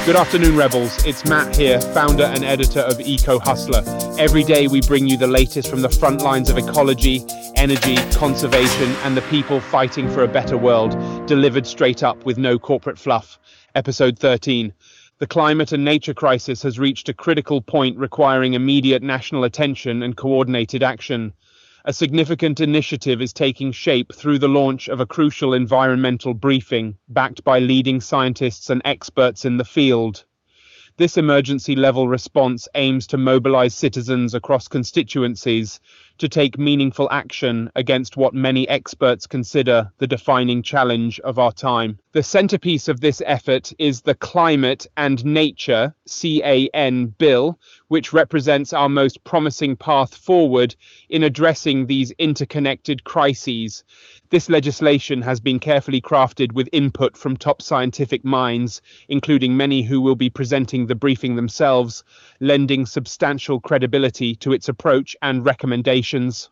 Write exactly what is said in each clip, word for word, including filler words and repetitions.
Good afternoon, Rebels. It's Matt here, founder and editor of Eco Hustler. Every day we bring you the latest from the front lines of ecology, energy, conservation, and the people fighting for a better world, delivered straight up with no corporate fluff. Episode thirteen. The climate and nature crisis has reached a critical point requiring immediate national attention and coordinated action. A significant initiative is taking shape through the launch of a crucial environmental briefing backed by leading scientists and experts in the field. This emergency-level response aims to mobilize citizens across constituencies to take meaningful action against what many experts consider the defining challenge of our time. The centerpiece of this effort is the Climate and Nature (C A N) Bill, which represents our most promising path forward in addressing these interconnected crises. This legislation has been carefully crafted with input from top scientific minds, including many who will be presenting the briefing themselves, lending substantial credibility to its approach and recommendations.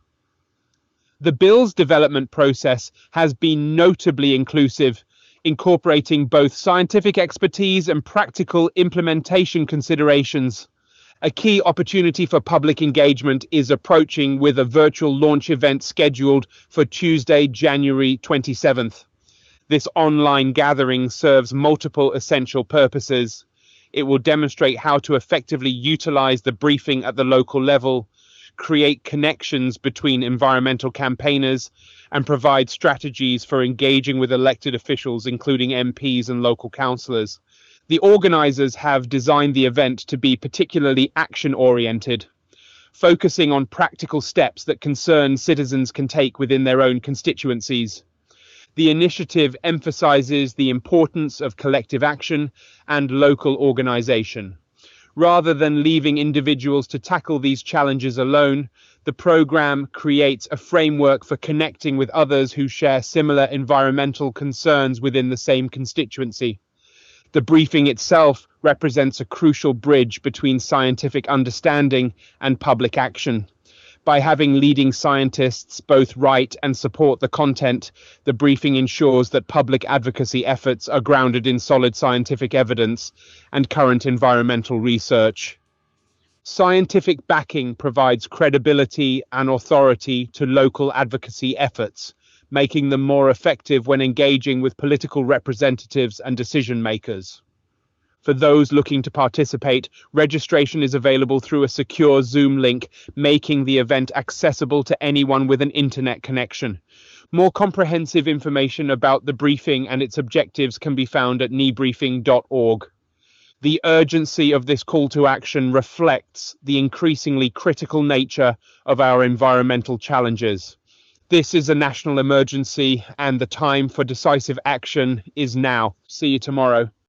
The bill's development process has been notably inclusive, incorporating both scientific expertise and practical implementation considerations. A key opportunity for public engagement is approaching, with a virtual launch event scheduled for Tuesday, January twenty-seventh. This online gathering serves multiple essential purposes. It will demonstrate how to effectively utilize the briefing at the local level, create connections between environmental campaigners, and provide strategies for engaging with elected officials, including M Ps and local councillors. The organizers have designed the event to be particularly action-oriented, focusing on practical steps that concerned citizens can take within their own constituencies. The initiative emphasizes the importance of collective action and local organization. Rather than leaving individuals to tackle these challenges alone, the program creates a framework for connecting with others who share similar environmental concerns within the same constituency. The briefing itself represents a crucial bridge between scientific understanding and public action. By having leading scientists both write and support the content, the briefing ensures that public advocacy efforts are grounded in solid scientific evidence and current environmental research. Scientific backing provides credibility and authority to local advocacy efforts, making them more effective when engaging with political representatives and decision makers. For those looking to participate, registration is available through a secure Zoom link, making the event accessible to anyone with an internet connection. More comprehensive information about the briefing and its objectives can be found at n e briefing dot org. The urgency of this call to action reflects the increasingly critical nature of our environmental challenges. This is a national emergency, and the time for decisive action is now. See you tomorrow.